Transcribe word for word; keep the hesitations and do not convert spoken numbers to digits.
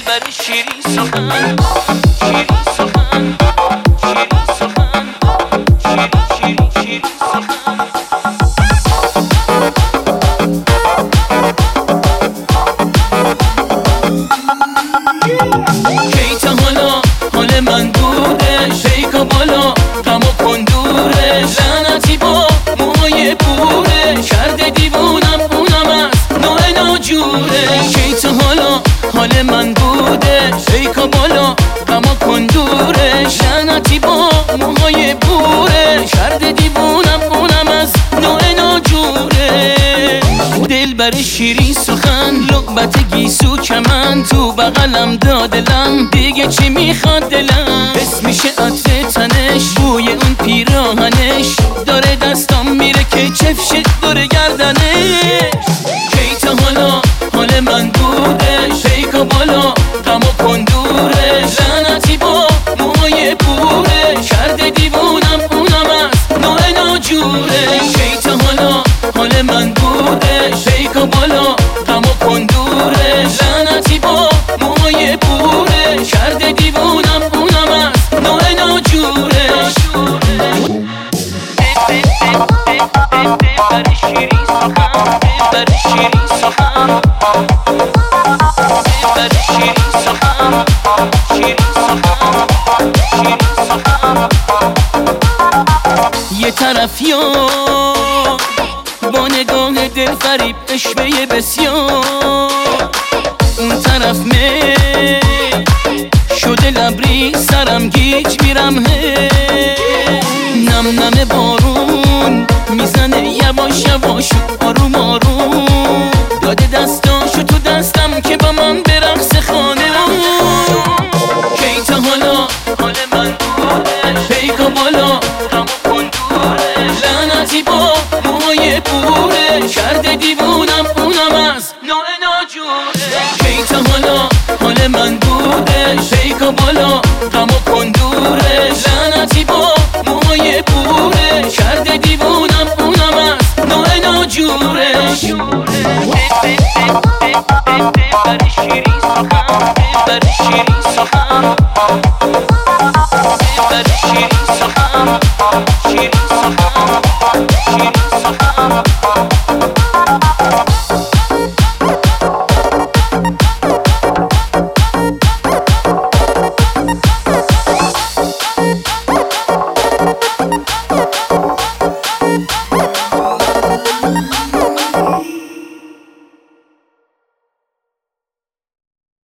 دلبر شیرین سخن، شیرین سخن، شیرین سخن، شیرین شیرین شیرین سخن. کی تا حالا حال من بودش، شیکا بالا غم و کندورش، لعنتی با موهای بوره، کرده دیوونم اونم از نوع ناجورش. کی تا حالا حال من بودش، شیکا بالا غم و کندورش، لعنتی با موهای بوره، کرده دیوونم اونم از نوع ناجورش. دلبر شیرین سخن، لعبت گیسو کمن، تو بغلم دادلم، دیگه چی میخواد دلم؟ حس میشه عطر تنش، بوی اون پیراهنش، داره دستام میره که چفشه داره گردنش. کی تا حالا حال من بودش، شیکا بالا غم و کندورش، لعنتی با موهای بوره، کرده دیوونم اونم از نوع ناجورش. کی تا حالا حال من بودش، شیکا بالا غم و کندورش، لعنتی با موهای بوره، کرده دیوونم اونم از نوع ناجورش. دلبر شیرین سخن، دلبر شیرین سخن، دلبر شیرین سخن، شیرین سخن، شیرین سخن. یه طرفیار با نگاه دل فریب عشوه بسیار، اون طرف می شده لبری سرم گیج میرم هی، نم نم بارون میزنه یواش یواش آروم آروم، داده دستاشو تو دستم که با من برقص خانه. کی تا حالا حال من بوده، شیکا بالا غم و کندورش، لعنتی با موهای بوره، کرده دیوونم اونم از نوع ناجورش. کی تا حالا حال من بوده، شیکا بالا غم و کندورش، لعنتی با موهای بوره، کرده دیوونم اونم از نوع ناجورش. دلبر شیرین سخن، دلبر شیرین سخن، دلبر شیرین سخن.